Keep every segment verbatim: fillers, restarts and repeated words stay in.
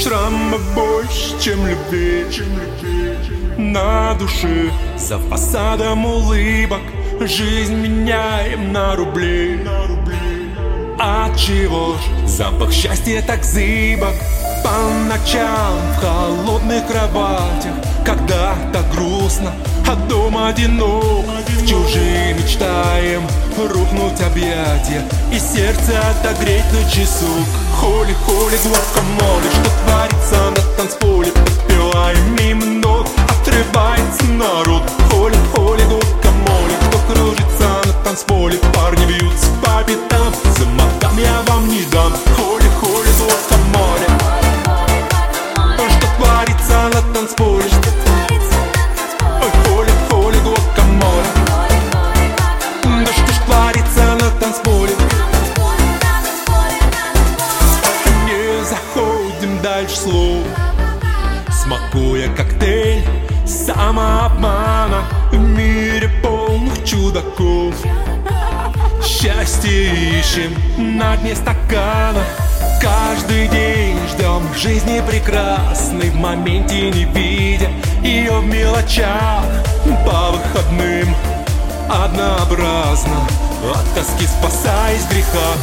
Шрама больше, чем любви, на душе, за фасадом улыбок. Жизнь меняем на рубли. Отчего ж запах счастья так зыбок? По ночам в холодных кроватях, когда так грустно, а дома одинок. В чужие мечтаем рухнуть объятия и сердце отогреть на часок. Холи-холи, гуакамоле, что творится на танцполе? Подпеваем мимо ног, отрывается народ. Холи-холи, гуакамоле, кто кружится на танцполе? Парни бьются по пятам, за мадам я вам не дам. Холи-холи, гуакамоле, что творится на танцполе? Ой, холи-холи, гуакамоле, да что ж творится на танцполе? Не заходим дальше слов, смакуя коктейль самообмана в мире полных чудаков. Счастье ищем на дне стакана, каждый день ждем жизни прекрасной, в моменте не видя ее в мелочах. По выходным однообразно, от тоски спасаясь греха.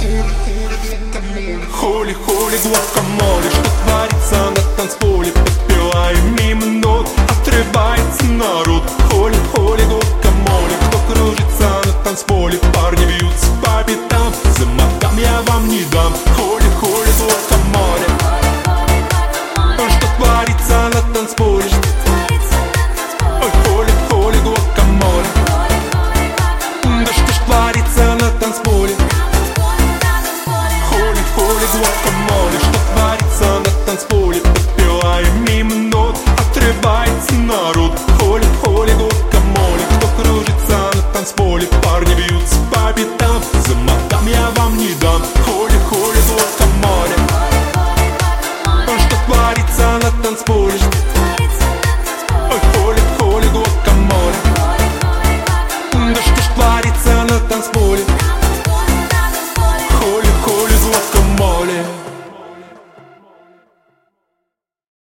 Холи-холи, гуакамоле, что творится на танцполе? Подпеваем мимо ног, отрывается народ. Холи-холи, гуакамоле, кто кружится на танцполе? Парни бьются по пятам, за мадам я вам не дам. Холи-холи, гуакамоле, что творится на танцполе? Ой, холи-холи, гуакамоле, да что ж творится на танцполе? Холи-холи, гуакамоле, что творится на танцполе? Подпеваем мимо ног, отрывается народ. Холи-холи, гуакамоле, кто кружится на танцполе? Парни бьются по пятам, за мадам я вам не дам.